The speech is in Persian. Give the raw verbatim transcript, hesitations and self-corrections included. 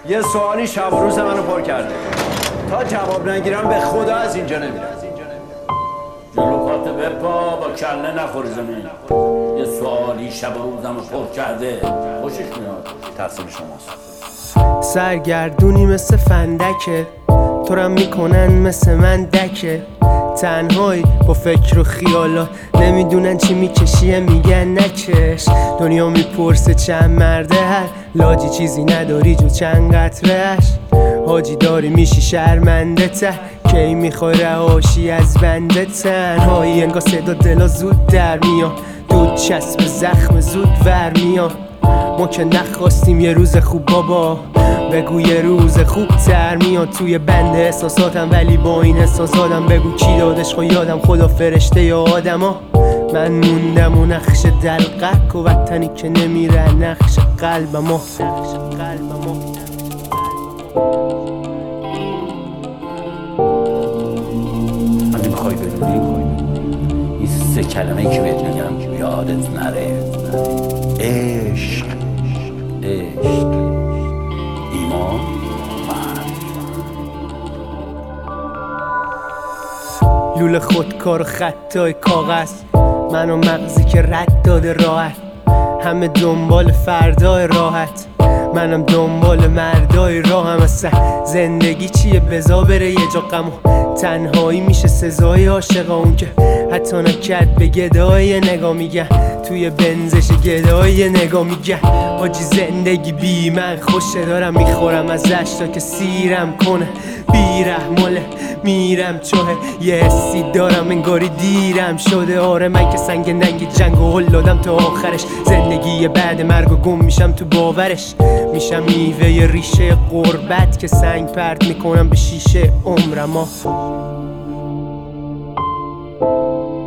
یه سوالی شب و روز منو پر کرده. تا جواب نگیرم به خدا از اینجا نمیرم. جلوکات بپا با کله نخوری زمین. یه سوالی شب و روزمو پر کرده. خوشش میاد. تقصیر شماست. سرگردونی مثل فندکه، تو رم میکنن مثل من دکه. تنهایی با فکر و خیالات، نمیدونن چی میکشیه میگن نکش. دنیا میپرسه چند مرده هر لاجی، چیزی نداری جو چند قطرهش. حاجی داری میشی شرمنده ته، کی میخوای رهاشی از بنده. تنهایی انگار صدا دلا زود در میاد، دود چسب زخم زود ور میاد. ما که نخواستیم یه روز خوب بابا، بگو یه روز خوب تر میاد توی بند احساساتم، ولی با این احساساتم بگو کی دادش خو یادم، خدا فرشته یا آدما. من موندم و نقش دلقک و وطنی که نمیره نقش قلبما. اگه میخوای بدونی این سه کلمه که بهت میگم یادت نره: عشق، عشق، ایمان، لوله خودکار و خطای کاغذ، من و مغزی که رد داده راحت. همه دنبال فردای راحت، منم دنبال مردای راهم. اصلا زندگی چیه بزا بره یه جا غم و تنهایی میشه سزای عاشقا. اون که حتی نکرد به گدای نگاه میگن، توی بنزش گدای نگاه میگن. حاجی زندگی بی من خوشه، دارم میخورم ازش تا که سیرم کنه. بیرحماله میرم چوه، یه حسی دارم انگاری دیرم شده. آره من که سنگ ننگ جنگ و هل دادم تا آخرش. زندگی بعد مرگ و گم میشم تو باورش. میشم میوه ریشه غربت که سنگ پرت میکنم به شیشه عمرما.